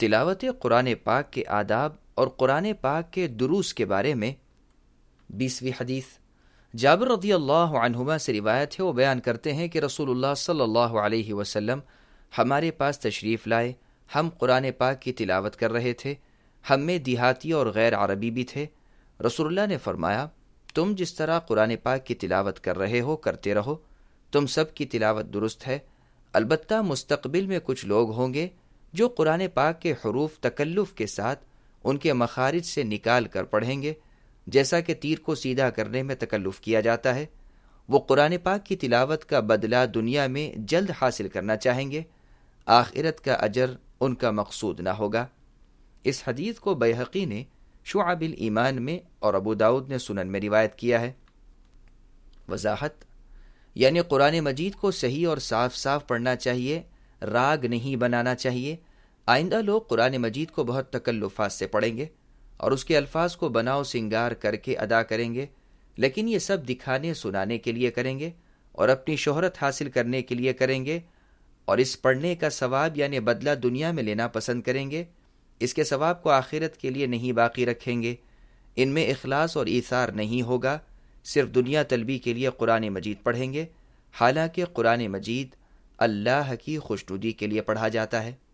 تلاوت قرآن پاک کے آداب اور قرآن پاک کے دروس کے بارے میں 20ویں حدیث جابر رضی اللہ عنہما سے روایت ہے، وہ بیان کرتے ہیں کہ رسول اللہ صلی اللہ علیہ وسلم ہمارے پاس تشریف لائے، ہم قرآن پاک کی تلاوت کر رہے تھے، ہم میں دیہاتی اور غیر عربی بھی تھے۔ رسول اللہ نے فرمایا، تم جس طرح قرآن پاک کی تلاوت کر رہے ہو کرتے رہو، تم سب کی تلاوت درست ہے، البتہ مستقبل میں کچھ لوگ ہوں گے جو قرآن پاک کے حروف تکلف کے ساتھ ان کے مخارج سے نکال کر پڑھیں گے، جیسا کہ تیر کو سیدھا کرنے میں تکلف کیا جاتا ہے۔ وہ قرآن پاک کی تلاوت کا بدلہ دنیا میں جلد حاصل کرنا چاہیں گے، آخرت کا اجر ان کا مقصود نہ ہوگا۔ اس حدیث کو بیہقی نے شعب الایمان میں اور ابو داؤد نے سنن میں روایت کیا ہے۔ وضاحت، یعنی قرآن مجید کو صحیح اور صاف صاف پڑھنا چاہیے، راگ نہیں بنانا چاہیے۔ آئندہ لوگ قرآن مجید کو بہت تکلفات سے پڑھیں گے اور اس کے الفاظ کو بناؤ سنگار کر کے ادا کریں گے، لیکن یہ سب دکھانے سنانے کے لیے کریں گے اور اپنی شہرت حاصل کرنے کے لیے کریں گے، اور اس پڑھنے کا ثواب یعنی بدلہ دنیا میں لینا پسند کریں گے، اس کے ثواب کو آخرت کے لیے نہیں باقی رکھیں گے۔ ان میں اخلاص اور ایثار نہیں ہوگا، صرف دنیا طلبی کے لیے قرآن مجید پڑھیں گے، حالانکہ قرآن مجید اللہ کی خوشنودی کے لیے پڑھا جاتا ہے۔